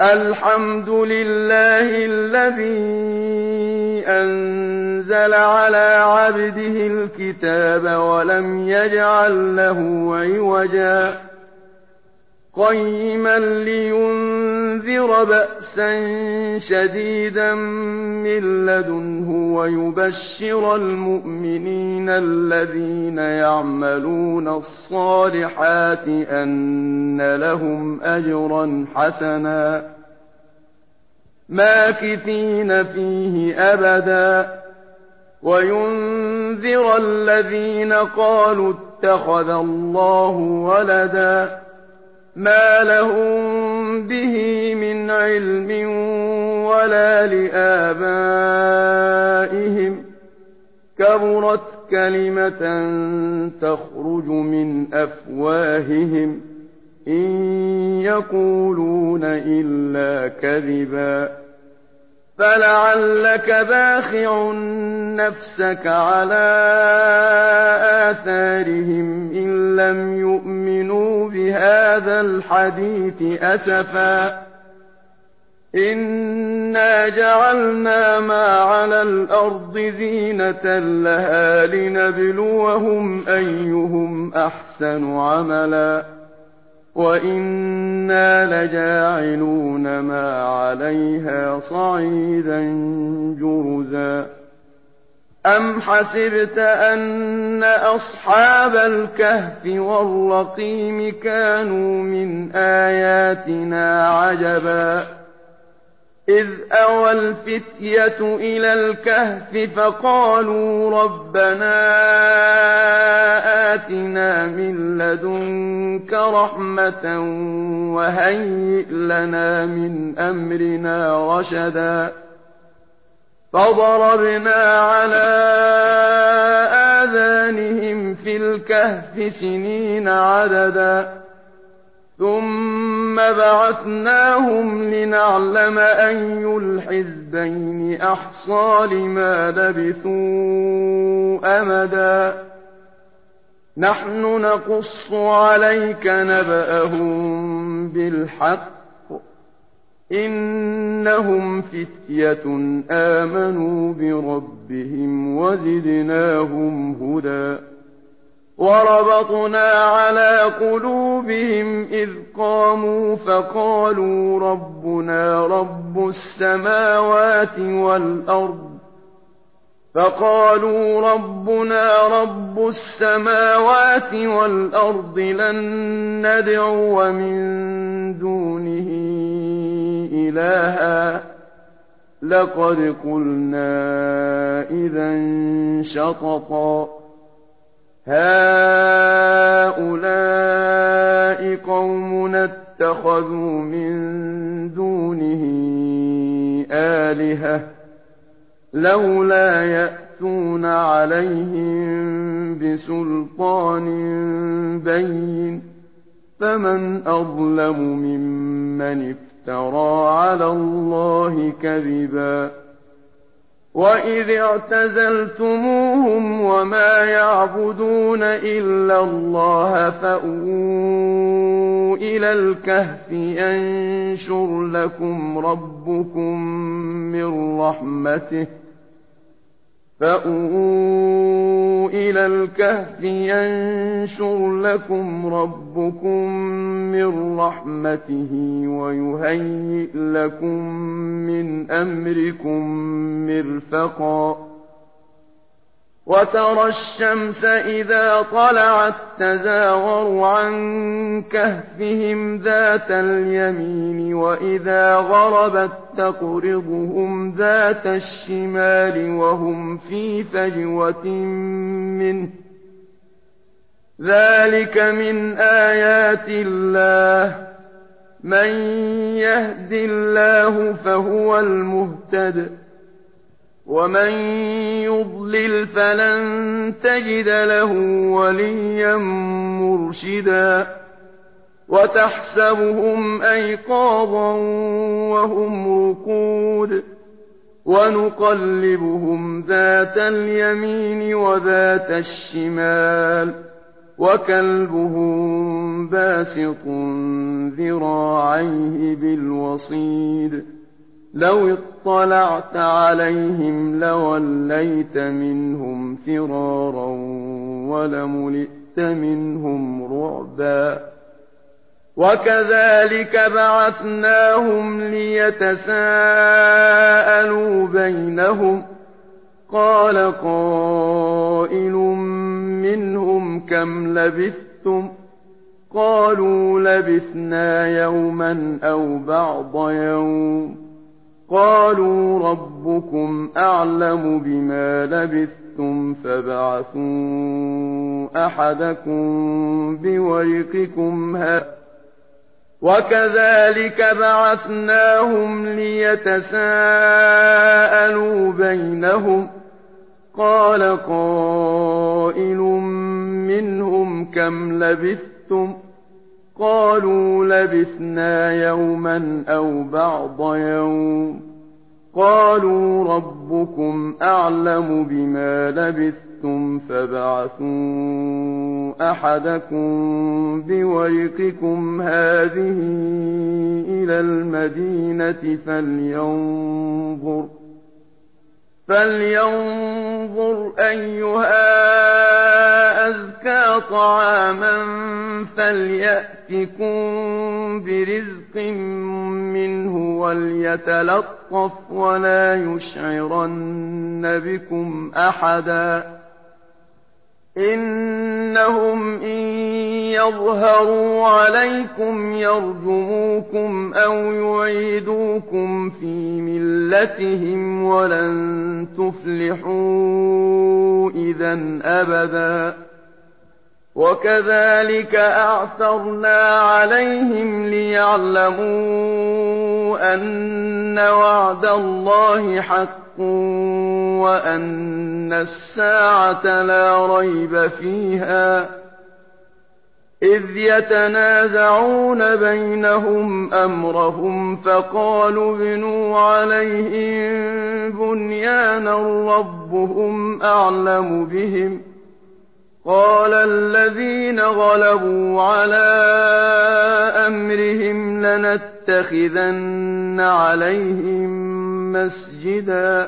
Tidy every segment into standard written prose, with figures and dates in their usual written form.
الحمد لله الذي أنزل على عبده الكتاب ولم يجعل له عوجا قيما لينذر بأسا شديدا من لدنه ويبشر المؤمنين الذين يعملون الصالحات أن لهم أجرا حسنا ماكثين فيه أبدا وينذر الذين قالوا اتخذ الله ولدا ما لهم به من علم ولا لآبائهم كبرت كلمة تخرج من أفواههم إن يقولون إلا كذبا فلعلك باخع نفسك على آثارهم إن لم يؤمنوا بهذا الحديث أسفا إنا جعلنا ما على الأرض زينة لها لنبلوهم أيهم أحسن عملا وإنا لجاعلون ما عليها صعيدا جرزا أم حسبت أن أصحاب الكهف والرقيم كانوا من آياتنا عجبا إذ أوى الفتية إلى الكهف فقالوا ربنا آتنا من لدنك رحمة وهيئ لنا من أمرنا رشدا فضربنا على آذانهم في الكهف سنين عددا ثم بعثناهم لنعلم أي الحزبين أحصى لما لبثوا أمدا نحن نقص عليك نبأهم بالحق إنهم فتية آمنوا بربهم وزدناهم هدى وربطنا على قلوبهم إذ قاموا فقالوا ربنا رب السماوات والأرض لن ندعو من دونه إلها لقد قلنا إذا شططا هؤلاء قومنا اتخذوا من دونه آلهة لولا يأتون عليهم بسلطان بين فمن أظلم ممن افترى على الله كذبا وإذ اعتزلتموهم وما يعبدون إلا الله فأووا إلى الكهف ينشر لكم ربكم من رحمته ويهيئ لكم من أمركم مرفقا وترى الشمس إذا طلعت تزاور عن كهفهم ذات اليمين وإذا غربت تقرضهم ذات الشمال وهم في فجوة منه ذلك من آيات الله من يهد الله فهو المهتد ومن يضلل فلن تجد له وليا مرشدا وتحسبهم أيقاظا وهم رقود ونقلبهم ذات اليمين وذات الشمال وكلبهم باسط ذراعيه بالوصيد رَصِيدٌ لَوِ اطَّلَعْتَ عَلَيْهِمْ لَوَلَّيْتَ مِنْهُمْ فِرَارًا وَلَمُلِئْتَ مِنْهُمْ رُعْبًا وَكَذَٰلِكَ بَعَثْنَاهُمْ لِيَتَسَاءَلُوا بَيْنَهُمْ قَالَ قَائِلٌ مِّنْهُمْ كَمْ لَبِثْتُمْ ۖ قَالُوا لَبِثْنَا يَوْمًا أَوْ بَعْضَ يَوْمٍ ۖ قَالُوا رَبُّكُمْ أَعْلَمُ بِمَا لَبِثْتُمْ فَابْعَثُوا أَحَدَكُم بِوَرِقِكُمْ هَٰذَا وَكَذَٰلِكَ بَعَثْنَاهُمْ لِيَتَسَاءَلُوا بَيْنَهُمْ قَالَ قَائِلٌ مِّنْهُمْ كَمْ لَبِثْتُمْ ۖ قَالُوا لَبِثْنَا يَوْمًا أَوْ بَعْضَ يَوْمٍ ۖ قَالُوا رَبُّكُمْ أَعْلَمُ بِمَا لَبِثْتُمْ فَابْعَثُوا أَحَدَكُم بِوَرِقِكُمْ هَٰذِهِ إِلَى الْمَدِينَةِ فَلْيَنظُرْ أَيُّهَا أَزْكَىٰ طَعَامًا فَلْيَأْتِكُم بِرِزْقٍ مِّنْهُ وَلْيَتَلَطَّفْ وَلَا يُشْعِرَنَّ بِكُمْ أَحَدًا إِنَّهُمْ إِن يَظْهَرُوا عَلَيْكُمْ يَرْجُمُوكُمْ أَوْ يُعِيدُوكُمْ فِي مِلَّتِهِمْ وَلَن تُفْلِحُوا إِذًا أَبَدًا وَكَذَٰلِكَ أَعْثَرْنَا عَلَيْهِمْ لِيَعْلَمُوا أَنَّ وَعْدَ اللَّهِ حَقٌّ وَأَنَّ السَّاعَةَ لَا رَيْبَ فِيهَا إِذْ يَتَنَازَعُونَ بَيْنَهُمْ أَمْرَهُمْ فَقَالُوا ابْنُوا عَلَيْهِم بُنْيَانًا رَّبُّهُمْ أَعْلَمُ بِهِمْ ۚ قَالَ الَّذِينَ غَلَبُوا عَلَىٰ أَمْرِهِمْ لَنَتَّخِذَنَّ عَلَيْهِم مَّسْجِدًا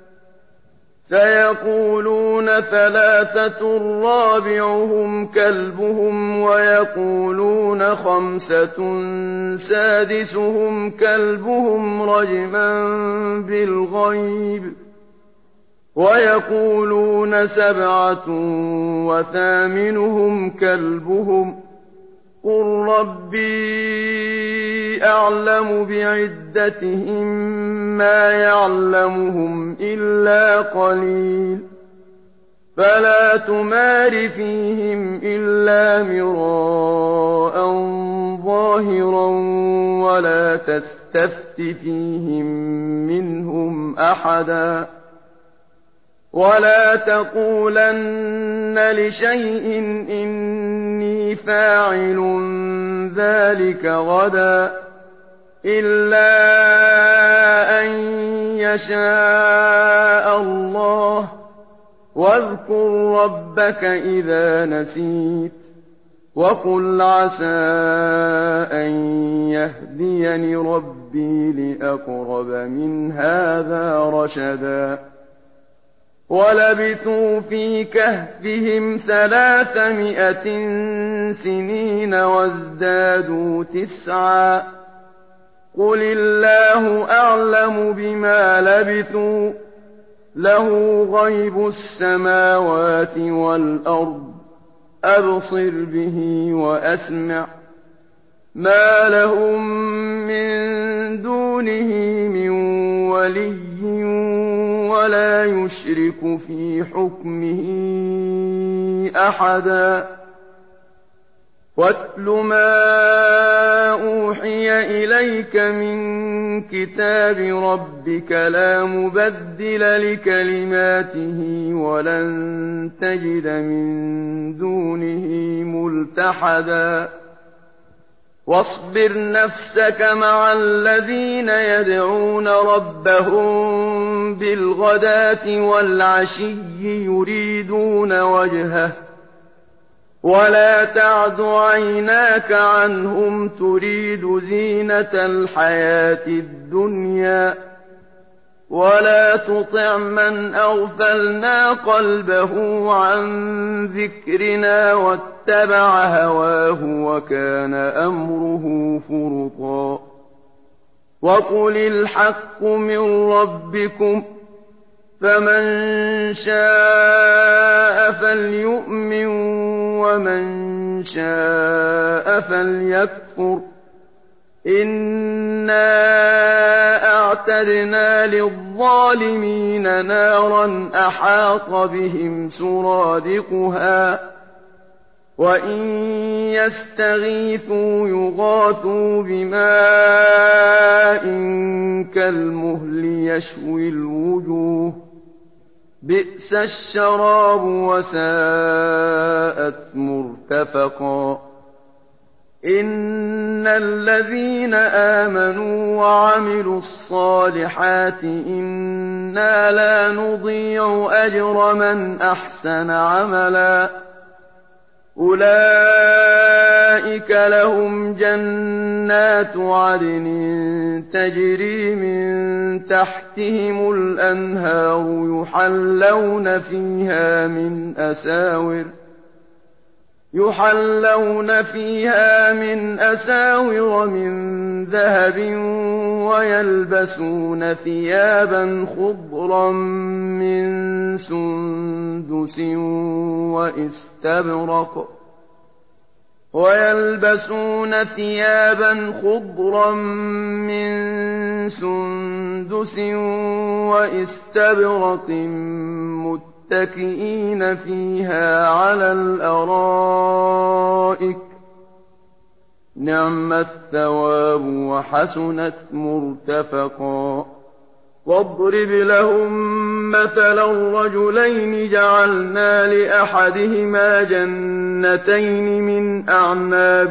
سَيَقُولُونَ ثَلَاثَةٌ رَّابِعُهُمْ كَلْبُهُمْ وَيَقُولُونَ خَمْسَةٌ سَادِسُهُمْ كَلْبُهُمْ رَجْمًا بِالْغَيْبِ وَيَقُولُونَ سَبْعَةٌ وَثَامِنُهُمْ كَلْبُهُمْ ۚ قُل رَّبِّي أَعْلَمُ بِعِدَّتِهِم مَّا يَعْلَمُهُمْ إِلَّا قَلِيلٌ فَلَا تُمَارِ فِيهِمْ إِلَّا مِرَاءً ظَاهِرًا وَلَا تَسْتَفْتِ فِيهِم مِّنْهُمْ أَحَدًا وَلَا تَقُولَنَّ لِشَيْءٍ إِنِّي فَاعِلٌ ذَٰلِكَ غَدًا إِلَّا أَن يَشَاءَ اللَّهُ ۚ وَاذْكُر رَّبَّكَ إِذَا نَسِيتَ وَقُلْ عَسَىٰ أَن يَهْدِيَنِ رَبِّي لِأَقْرَبَ مِنْ هَٰذَا رَشَدًا وَلَبِثُوا فِي كَهْفِهِمْ 300 سِنِينَ وَازْدَادُوا تِسْعًا ۚ قُلِ اللَّهُ أَعْلَمُ بِمَا لَبِثُوا ۖ لَهُ غَيْبُ السَّمَاوَاتِ وَالْأَرْضِ ۖ أَبْصِرْ بِهِ وَأَسْمِعْ ۚ مَا لَهُم مِّن دُونِهِ مِن وَلِيٍّ وَلَا يُشْرِكُ فِي حُكْمِهِ أَحَدًا وَاتْلُ مَا أُوحِيَ إِلَيْكَ مِن كِتَابِ رَبِّكَ ۖ لَا مُبَدِّلَ لِكَلِمَاتِهِ وَلَن تَجِدَ مِن دُونِهِ مُلْتَحَدًا وَاصْبِرْ نَفْسَكَ مَعَ الَّذِينَ يَدْعُونَ رَبَّهُم بِالْغَدَاةِ وَالْعَشِيِّ يُرِيدُونَ وَجْهَهُ ۖ ولا تعد عيناك عنهم تريد زينة الحياة الدنيا ولا تطع من أغفلنا قلبه عن ذكرنا واتبع هواه وكان أمره فرطا وقل الحق من ربكم فمن شاء فليؤمن ومن شاء فليكفر إنا أعتدنا للظالمين نارا أحاط بهم سرادقها وإن يستغيثوا يغاثوا بماء كالمهل يشوي الوجوه بئس الشراب وساءت مرتفقا إن الذين آمنوا وعملوا الصالحات إنا لا نضيع أجر من أحسن عملا أولئك لهم جنات عدن تجري من تحتهم الأنهار يحلون فيها من أساور من ذهب ويلبسون ثيابا خضرا من سندس واستبرق متكئين فيها على الأرائك نعم الثواب وحسنت مرتفقا واضرب لهم مثلا الرجلين جعلنا لأحدهما جنتين من أعناب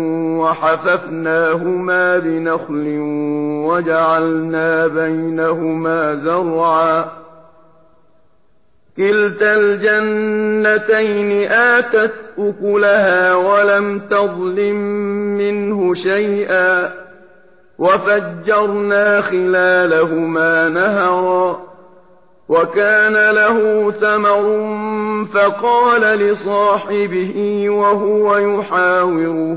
وحففناهما بنخل وجعلنا بينهما زرعا كلتا الجنتين آتت أكلها ولم تظلم منه شيئا وفجرنا خلالهما نهرا وكان له ثمر فقال لصاحبه وهو يحاوره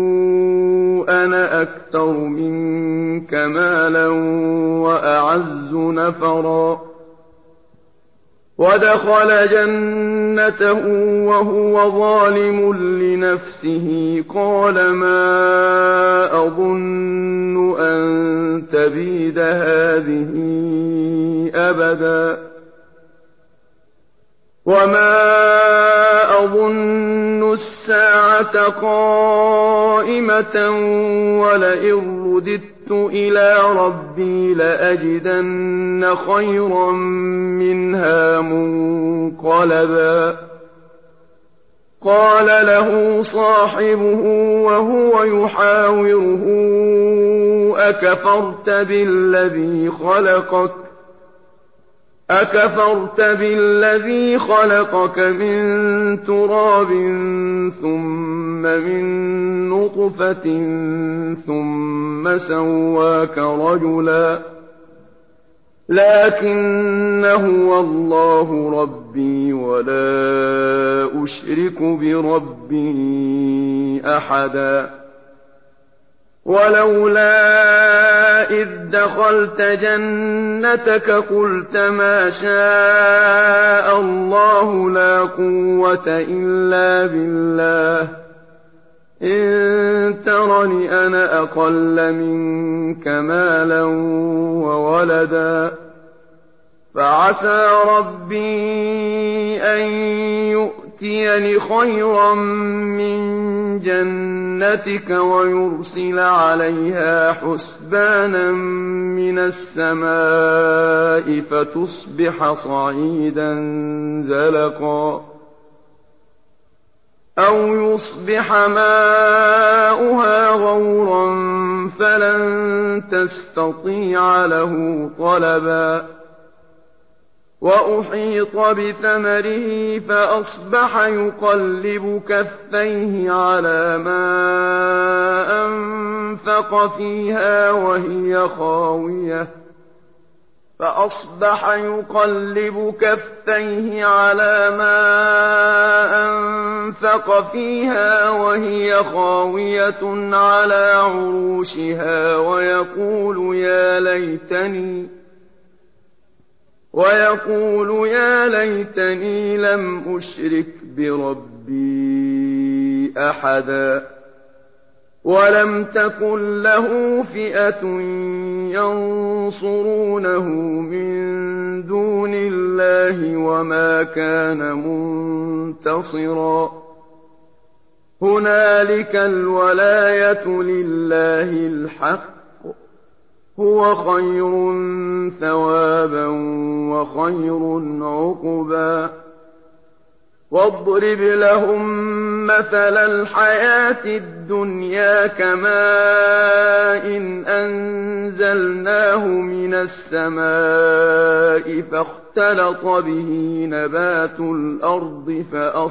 أنا أكثر منك مالا وأعز نفرا ودخل جنته وهو ظالم لنفسه قال ما أظن أن تبيد هذه أبدا وما أظن الساعة قائمة ولئن رددت إلى ربي لأجدن خيرا منها منقلبا قال له صاحبه وهو يحاوره أكفرت بالذي خلقك من تراب ثم من نطفة ثم سواك رجلا لكن هو الله ربي ولا أشرك بربي أحدا ولولا إذ دخلت جنتك قلت ما شاء الله لا قوة إلا بالله إن ترني أنا أقل منك مالا وولدا فعسى ربي أن يؤتيني خيرا من جنتك ويرسل عليها حسبانا من السماء فتصبح صعيدا زلقا أو يصبح ماؤها غورا فلن تستطيع له طلبا وَأُحِيطَ بِثَمَرِهِ فَأَصْبَحَ يُقَلِّبُ كَفَّيْهِ عَلَىٰ مَا أَنفَقَ فِيهَا وَهِيَ خَاوِيَةٌ عَلَىٰ عُرُوشِهَا وَيَقُولُ يَا لَيْتَنِي لَمْ أُشْرِكْ بِرَبِّي أَحَدًا وَلَمْ تَكُن لَّهُ فِئَةٌ يَنصُرُونَهُ مِن دُونِ اللَّهِ وَمَا كَانَ مُنتَصِرًا هُنَالِكَ الْوَلَايَةُ لِلَّهِ الْحَقِّ ۚ هُوَ خَيْرٌ ثَوَابًا وَخَيْرٌ عُقْبًا وَاضْرِبْ لَهُم مَّثَلَ الْحَيَاةِ الدُّنْيَا كَمَاءٍ أَنزَلْنَاهُ مِنَ السَّمَاءِ فَاخْتَلَطَ بِهِ نَبَاتُ الْأَرْضِ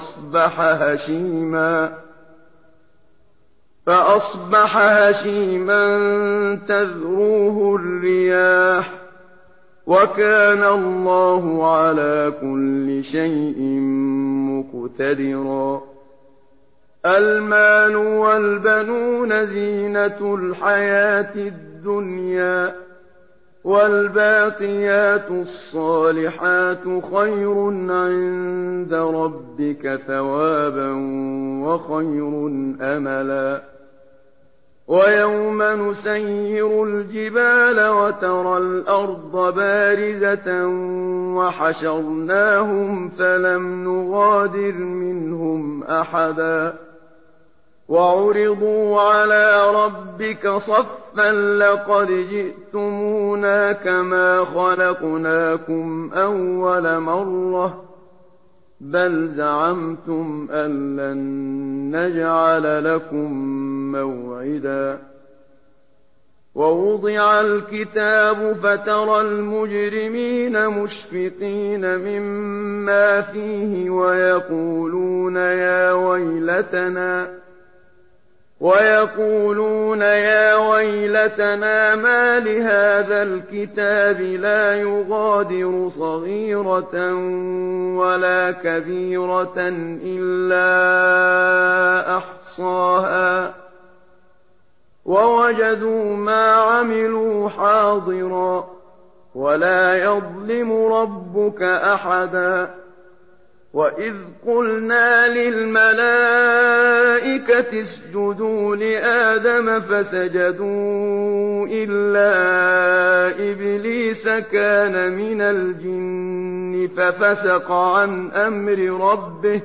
فَأَصْبَحَ هَشِيمًا تَذْرُوهُ الرِّيَاحُ ۗ وَكَانَ اللَّهُ عَلَىٰ كُلِّ شَيْءٍ مُّقْتَدِرًا الْمَالُ وَالْبَنُونَ زِينَةُ الْحَيَاةِ الدُّنْيَا ۖ وَالْبَاقِيَاتُ الصَّالِحَاتُ خَيْرٌ عِندَ رَبِّكَ ثَوَابًا وَخَيْرٌ أَمَلًا وَيَوْمَ نُسَيِّرُ الْجِبَالَ وَتَرَى الْأَرْضَ بَارِزَةً وَحَشَرْنَاهُمْ فَلَمْ نُغَادِرْ مِنْهُمْ أَحَدًا وَعُرِضُوا عَلَىٰ رَبِّكَ صَفًّا لَّقَدْ جِئْتُمُونَا كَمَا خَلَقْنَاكُمْ أَوَّلَ مَرَّةٍ ۚ بَلْ زَعَمْتُمْ أَن لَّن نَّجْعَلَ لَكُم مَّوْعِدًا وَوُضِعَ الْكِتَابُ فَتَرَى الْمُجْرِمِينَ مُشْفِقِينَ مِمَّا فِيهِ وَيَقُولُونَ يَا وَيْلَتَنَا مَالِ هَٰذَا الْكِتَابِ لَا يُغَادِرُ صَغِيرَةً وَلَا كَبِيرَةً إِلَّا أَحْصَاهَا ۚ وَوَجَدُوا مَا عَمِلُوا حَاضِرًا ۗ وَلَا يَظْلِمُ رَبُّكَ أَحَدًا وَإِذْ قُلْنَا لِلْمَلَائِكَةِ اسْجُدُوا لِآدَمَ فَسَجَدُوا إِلَّا إِبْلِيسَ كَانَ مِنَ الْجِنِّ فَفَسَقَ عَنْ أَمْرِ رَبِّهِ ۗ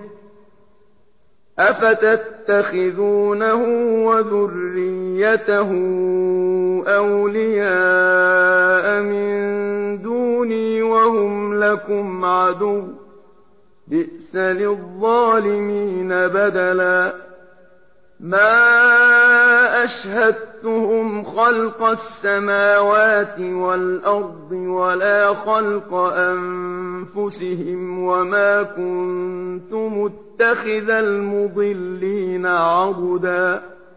أَفَتَتَّخِذُونَهُ وَذُرِّيَّتَهُ أَوْلِيَاءَ مِن دُونِي وَهُمْ لَكُمْ عَدُوٌّ ۚ بِئْسَ لِلظَّالِمِينَ بَدَلًا مَا أَشْهَدتُّهُمْ خَلْقَ السَّمَاوَاتِ وَالْأَرْضِ وَلَا خَلْقَ أَنفُسِهِمْ وَمَا كُنتُ مُتَّخِذَ الْمُضِلِّينَ عَضُدًا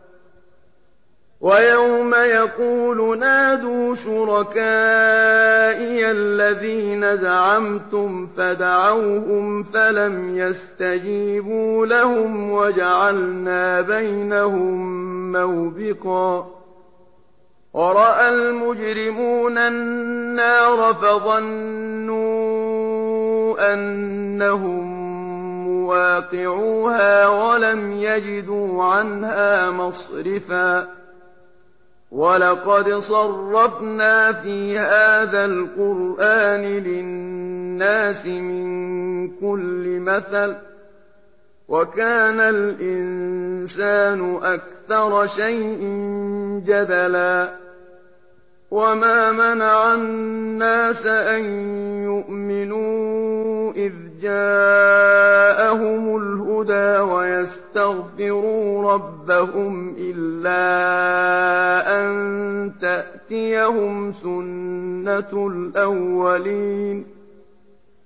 وَيَوْمَ يَقُولُ نَادُوا شُرَكَائِيَ الَّذِينَ زَعَمْتُمْ فَدَعَوْهُمْ فَلَمْ يَسْتَجِيبُوا لَهُمْ وَجَعَلْنَا بَيْنَهُم مَّوْبِقًا وَرَأَى الْمُجْرِمُونَ النَّارَ فَظَنُّوا أَنَّهُم مُّوَاقِعُوهَا وَلَمْ يَجِدُوا عَنْهَا مَصْرِفًا وَلَقَدْ صَرَّفْنَا فِي هَٰذَا الْقُرْآنِ لِلنَّاسِ مِن كُلِّ مَثَلٍ ۚ وَكَانَ الْإِنسَانُ أَكْثَرَ شَيْءٍ جَدَلًا وَمَا مَنَعَ النَّاسَ أَن يُؤْمِنُوا إِذْ جَاءَهُمُ الْهُدَىٰ وَيَسْتَغْفِرُوا رَبَّهُمْ إِلَّا أَن تَأْتِيَهُمْ سُنَّةُ الْأَوَّلِينَ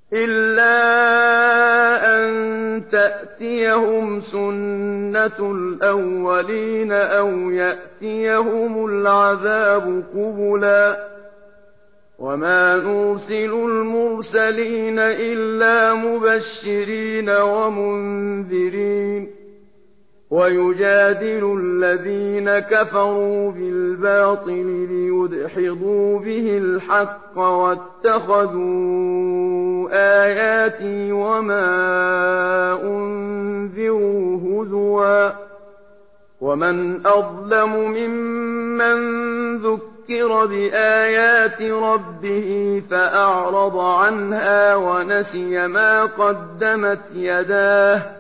إِلَّا أَن تَأْتِيَهُمْ سُنَّةُ الْأَوَّلِينَ أَوْ يَأْتِيَهُمُ الْعَذَابُ قُبُلًا ۚ وَمَا نُرْسِلُ الْمُرْسَلِينَ إِلَّا مُبَشِّرِينَ وَمُنذِرِينَ ۖ وَيُجَادِلُ الَّذِينَ كَفَرُوا بِالْبَاطِلِ لِيُدْحِضُوا بِهِ الْحَقَّ ۖ وَاتَّخَذُوا آيَاتِي وَمَا أُنذِرُوا هُزُوًا ۚ وَمَنْ أَظْلَمُ مِمَّن ذُكِّرَ بِآيَاتِ رَبِّهِ فَأَعْرَضَ عَنْهَا وَنَسِيَ مَا قَدَّمَتْ يَدَاهُ ۚ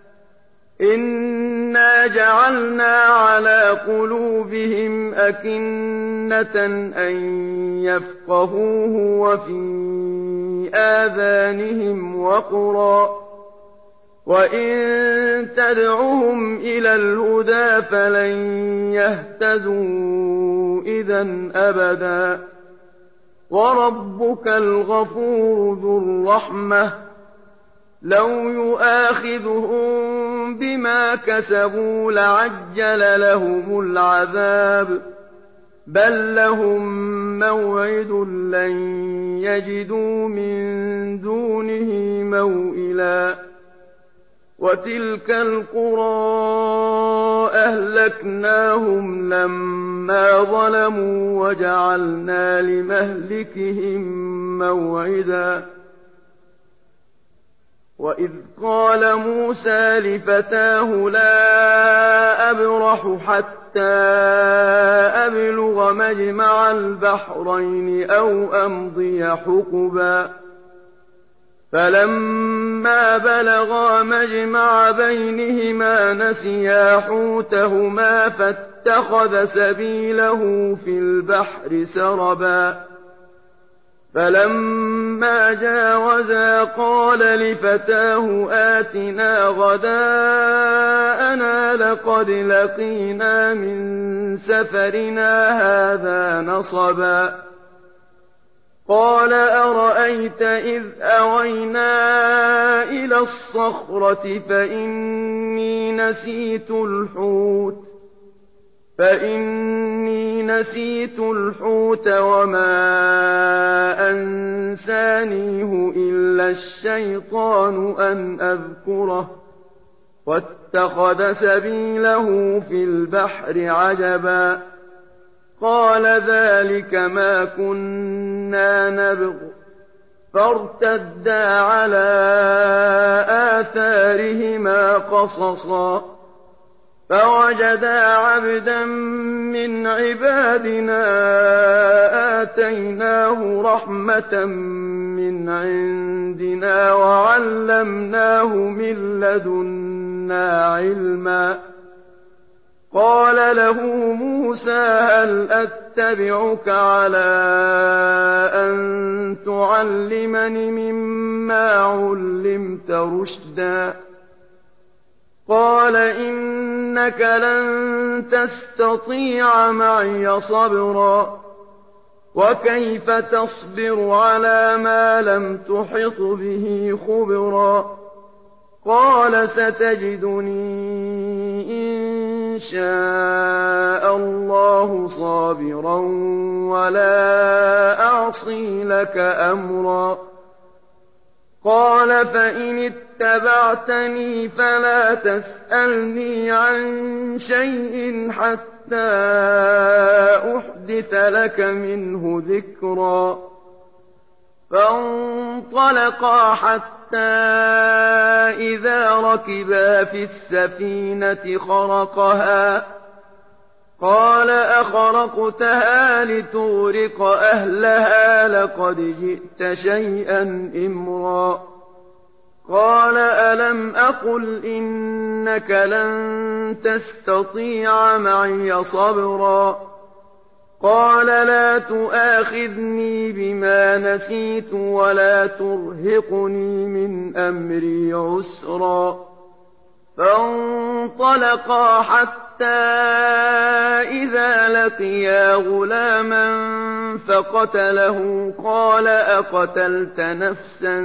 إِنَّا جَعَلْنَا عَلَىٰ قُلُوبِهِمْ أَكِنَّةً أَن يَفْقَهُوهُ وَفِي آذَانِهِمْ وَقْرًا ۚ وَإِن تَدْعُهُمْ إِلَى الْهُدَىٰ فَلَن يَهْتَدُوا إِذًا أَبَدًا ۚ وَرَبُّكَ الْغَفُورُ ذُو الرَّحْمَةِ ۖ لَوْ يُؤَاخِذُهُم بِمَا كَسَبُوا لَعَجَّلَ لَهُمُ الْعَذَابَ ۚ بَل لَّهُم مَّوْعِدٌ لَّن يَجِدُوا مِن دُونِهِ مَوْئِلًا وَتِلْكَ الْقُرَىٰ أَهْلَكْنَاهُمْ لَمَّا ظَلَمُوا وَجَعَلْنَا لِمَهْلِكِهِم مَّوْعِدًا وَإِذْ قَالَ مُوسَىٰ لِفَتَاهُ لَا أَبْرَحُ حَتَّىٰ أَبْلُغَ مَجْمَعَ الْبَحْرَيْنِ أَوْ أَمْضِيَ حُقُبًا ۚ فَلَمَّا بَلَغَا مَجْمَعَ بَيْنِهِمَا نَسِيَا حُوتَهُمَا فَاتَّخَذَ سَبِيلَهُ فِي الْبَحْرِ سَرَبًا ۚ فَلَمَّا جَاوَزَا قَالَ لِفَتَاهُ آتِنَا غَدَاءَنَا لَقَدْ لَقِينَا مِن سَفَرِنَا هَٰذَا نَصَبًا قَالَ أَرَأَيْتَ إِذْ أَوَيْنَا إِلَى الصَّخْرَةِ فَإِنِّي نَسِيتُ الْحُوتَ وَمَا أَنسَانِيهُ إِلَّا الشَّيْطَانُ أَنْ أَذْكُرَهُ ۚ وَاتَّخَذَ سَبِيلَهُ فِي الْبَحْرِ عَجَبًا قَالَ ذَٰلِكَ مَا كُنَّا نَبْغِ ۚ فَارْتَدَّا عَلَىٰ آثَارِهِمَا قَصَصًا فَوَجَدَا عَبْدًا مِّنْ عِبَادِنَا آتَيْنَاهُ رَحْمَةً مِّنْ عِندِنَا وَعَلَّمْنَاهُ مِن لَّدُنَّا عِلْمًا قَالَ لَهُ مُوسَىٰ هَلْ أَتَّبِعُكَ عَلَىٰ أَن تُعَلِّمَنِ مِمَّا عُلِّمْتَ رُشْدًا قَالَ إِنَّكَ لَن تَسْتَطِيعَ مَعِيَ صَبْرًا وَكَيْفَ تَصْبِرُ عَلَىٰ مَا لَمْ تُحِطْ بِهِ خُبْرًا قَالَ سَتَجِدُنِي إِن شَاءَ اللَّهُ صَابِرًا وَلَا أَعْصِي لَكَ أَمْرًا قَالَ فَإِنِ اتَّبَعْتَنِي فَلَا تَسْأَلْنِي عَن شَيْءٍ حَتَّىٰ أُحْدِثَ لَكَ مِنْهُ ذِكْرًا فَانطَلَقَا حَتَّىٰ إِذَا رَكِبَا فِي السَّفِينَةِ خَرَقَهَا قَالَ أَخَرَقْتَهَا لِتُغْرِقَ أَهْلَهَا لَقَدْ جِئْتَ شَيْئًا إِمْرًا قَالَ أَلَمْ أَقُلْ إِنَّكَ لَن تَسْتَطِيعَ مَعِيَ صَبْرًا قَالَ لَا تُؤَاخِذْنِي بِمَا نَسِيتُ وَلَا تُرْهِقْنِي مِنْ أَمْرِي عُسْرًا فَانطَلَقَا حَتَّىٰ إِذَا لَقِيَا غُلَامًا فقتله قال أقتلت نفسا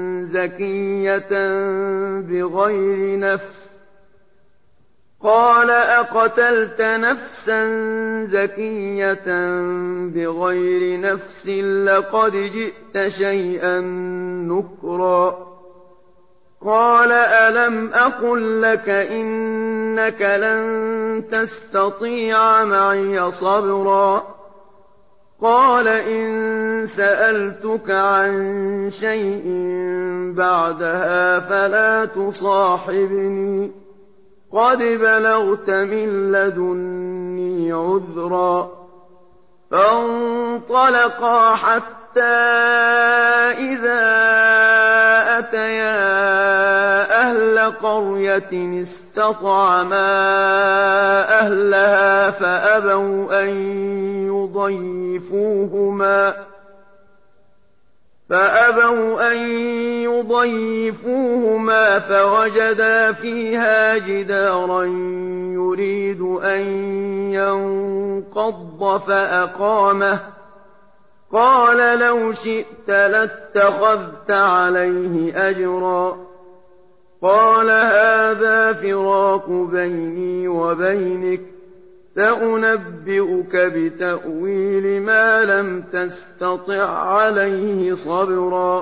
زكية بغير نفس لقد جئت شيئا نكرا قال ألم أقل لك إنك لن تستطيع معي صبرا قال إن سألتك عن شيء بعدها فلا تصاحبني قد بلغت من لدني عذرا فانطلقا حتى إذا أتيا أهل قرية استطعما أهلها فأبوا أن يضيفوهما فوجدا فيها جدارا يريد أن ينقض فأقامه قال لو شئت لاتخذت عليه أجرا قال هذا فراق بيني وبينك سأنبئك بتأويل ما لم تستطع عليه صبرا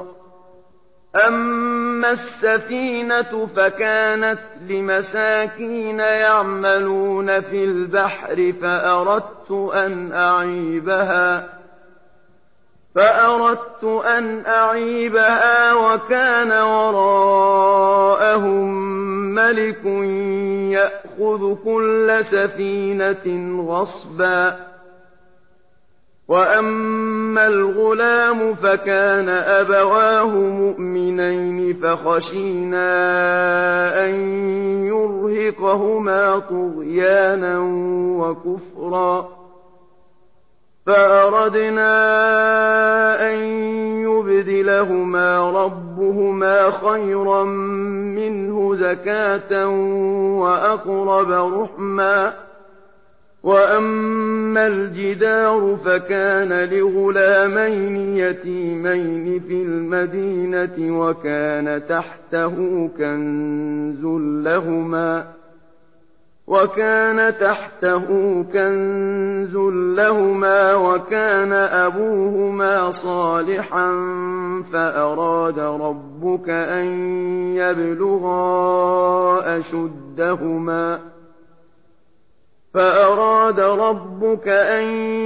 أما السفينة فكانت لمساكين يعملون في البحر فأردت أن أعيبها وكان وراءهم ملك يأخذ كل سفينة غصبا وأما الغلام فكان أبواه مؤمنين فخشينا أن يرهقهما طغيانا وكفرا فأردنا أن يبدلهما ربهما خيرا منه زكاة وأقرب رحما وأما الجدار فكان لغلامين يتيمين في المدينة وكان تحته كنز لهما وكان أبوهما صالحا فأراد ربك أن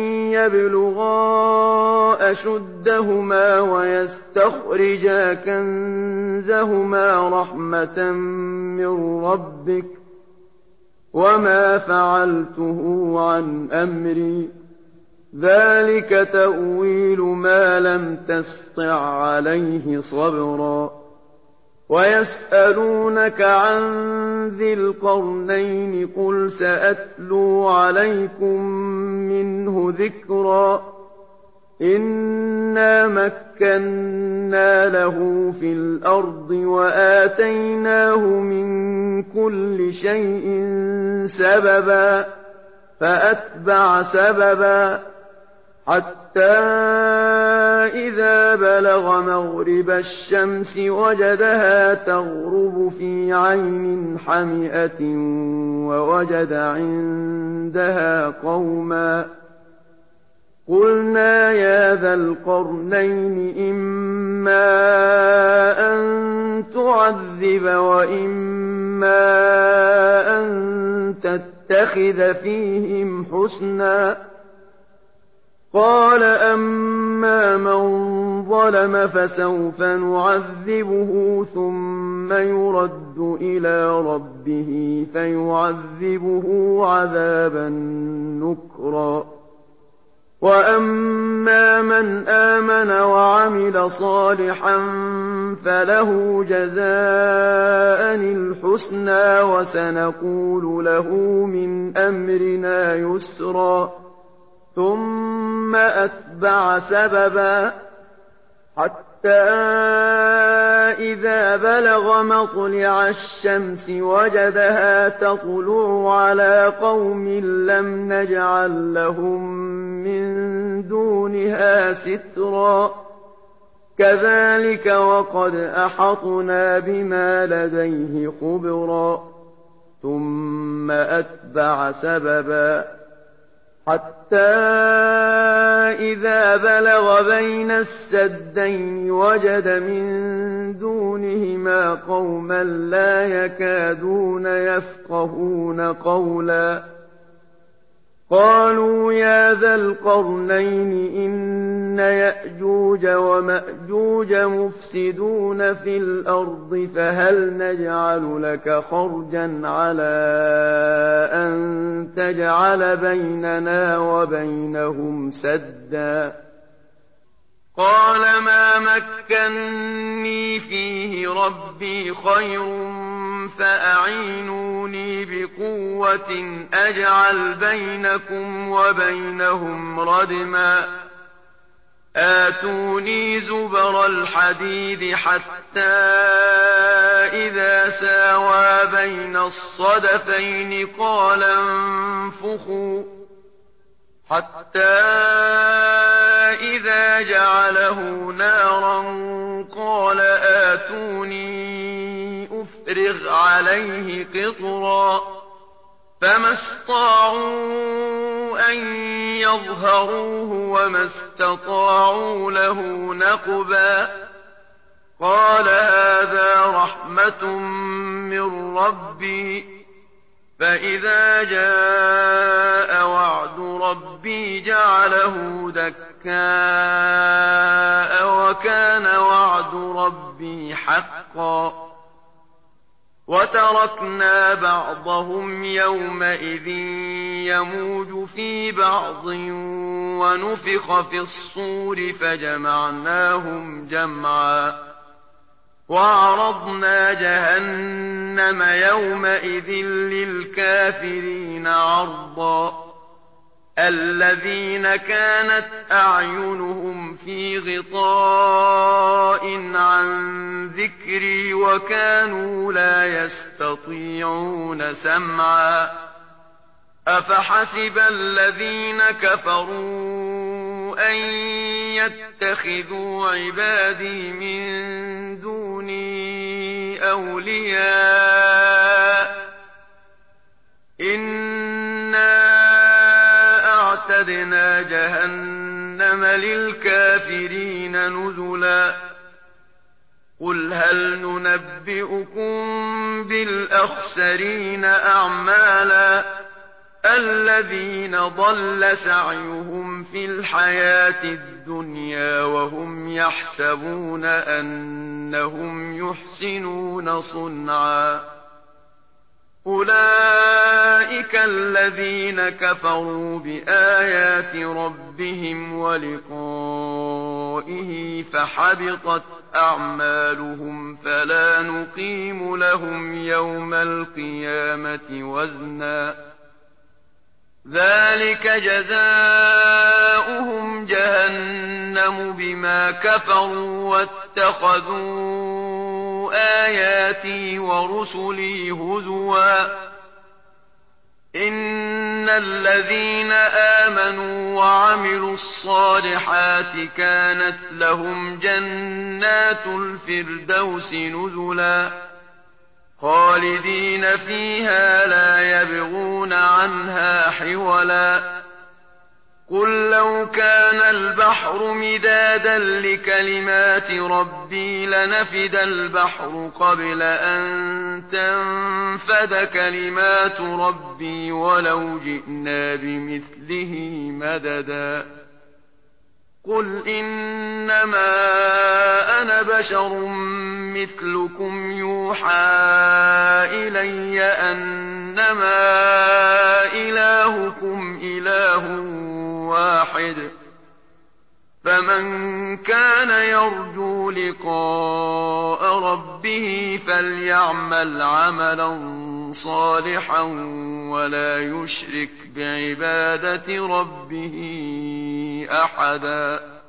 يبلغا أشدهما ويستخرجا كنزهما رحمة من ربك وما فعلته عن أمري ذلك تأويل ما لم تسطع عليه صبرا ويسألونك عن ذي القرنين قل سأتلو عليكم منه ذكرا إنا مكنا له في الأرض وآتيناه من كل شيء سببا فأتبع سببا حتى إذا بلغ مغرب الشمس وجدها تغرب في عين حمئة ووجد عندها قوما قلنا يا ذا القرنين إما أن تعذب وإما أن تتخذ فيهم حسنا قال أما من ظلم فسوف نعذبه ثم يرد إلى ربه فيعذبه عذابا نكرا وأما من آمن وعمل صالحا فله جزاء الحسنى وسنقول له من أمرنا يسرا ثم أتبع سببا حتى إذا بلغ مطلع الشمس وجدها تطلع على قوم لم نجعل لهم من دونها عَلَيْهَا سِتْرًا كَذَٰلِكَ وَقَدْ أَحَطْنَا بِمَا لَدَيْهِ خُبْرًا ثُمَّ أَتْبَعَ سَبَبًا حَتَّىٰ إِذَا بَلَغَ بَيْنَ السَّدَّيْنِ وَجَدَ مِن دُونِهِمَا قَوْمًا لَّا يَكَادُونَ يَفْقَهُونَ قَوْلًا قَالُوا يَا ذَا الْقَرْنَيْنِ إِنَّ يَأْجُوجَ وَمَأْجُوجَ مُفْسِدُونَ فِي الْأَرْضِ فَهَلْ نَجْعَلُ لَكَ خَرْجًا عَلَىٰ أَن تَجْعَلَ بَيْنَنَا وَبَيْنَهُمْ سَدًّا قَالَ مَا مَكَّنِّي فِيهِ رَبِّي خَيْرٌ فَأَعِينُونِي بِقُوَّةٍ أَجْعَلْ بَيْنَكُمْ وَبَيْنَهُمْ رَدْمًا آتُونِي زُبَرَ الْحَدِيدِ حَتَّىٰ إِذَا سَاوَىٰ بَيْنَ الصَّدَفَيْنِ قَالَ انفُخُوا حَتَّىٰ إِذَا جَعَلَهُ نَارًا قَالَ آتُونِي أُفْرِغْ عَلَيْهِ قِطْرًا فَمَا اسْطَاعُوا أَن يَظْهَرُوهُ وَمَا اسْتَطَاعُوا لَهُ نَقْبًا قَالَ هَٰذَا رَحْمَةٌ مِّن رَّبِّي فَإِذَا جَاءَ وَعْدُ رَبِّي جَعَلَهُ دَكَّاءَ وَكَانَ وَعْدُ رَبِّي حَقًّا وَتَرَكْنَا بَعْضَهُمْ يَوْمَئِذٍ يَمُوجُ فِي بَعْضٍ وَنُفِخَ فِي الصُّورِ فَجَمَعْنَاهُمْ جَمْعًا وَعَرَضْنَا جَهَنَّمَ يَوْمَئِذٍ لِّلْكَافِرِينَ عَرْضًا الَّذِينَ كَانَتْ أَعْيُنُهُمْ فِي غِطَاءٍ عَن ذِكْرِي وَكَانُوا لَا يَسْتَطِيعُونَ سَمْعًا أَفَحَسِبَ الَّذِينَ كَفَرُوا أَن يَتَّخِذُوا عِبَادِي مِن دُونِي أَوْلِيَاءَ إِنَّا أَعْتَدْنَا جَهَنَّمَ لِلْكَافِرِينَ نُزُلًا قُلْ هَلْ نُنَبِّئُكُم بِالْأَخْسَرِينَ أَعْمَالًا الَّذِينَ ضَلَّ سَعْيُهُمْ فِي الْحَيَاةِ الدُّنْيَا وَهُمْ يَحْسَبُونَ أَنَّهُمْ يُحْسِنُونَ صُنْعًا أُولَٰئِكَ الَّذِينَ كَفَرُوا بِآيَاتِ رَبِّهِمْ وَلِقَائِهِ فَحَبِطَتْ أَعْمَالُهُمْ فَلَا نُقِيمُ لَهُمْ يَوْمَ الْقِيَامَةِ وَزْنًا ذَٰلِكَ جَزَاؤُهُمْ جَهَنَّمُ بِمَا كَفَرُوا وَاتَّخَذُوا آيَاتِي وَرُسُلِي هُزُوًا إِنَّ الَّذِينَ آمَنُوا وَعَمِلُوا الصَّالِحَاتِ كَانَتْ لَهُمْ جَنَّاتُ الْفِرْدَوْسِ نُزُلًا خَالِدِينَ فِيهَا لَا يَبْغُونَ عَنْهَا حِوَلًا قُل لَّوْ كَانَ الْبَحْرُ مِدَادًا لِّكَلِمَاتِ رَبِّي لَنَفِدَ الْبَحْرُ قَبْلَ أَن تَنفَدَ كَلِمَاتُ رَبِّي وَلَوْ جِئْنَا بِمِثْلِهِ مَدَدًا قُلْ إِنَّمَا أَنَا بَشَرٌ مِّثْلُكُمْ يُوحَىٰ إِلَيَّ أَنَّمَا إِلَٰهُكُمْ إِلَٰهٌ وَاحِدٌ فَمَن كَانَ يَرْجُو لِقَاءَ رَبِّهِ فَلْيَعْمَلْ عَمَلًا صَالِحًا وَلَا يُشْرِكْ بِعِبَادَةِ رَبِّهِ أَحَدًا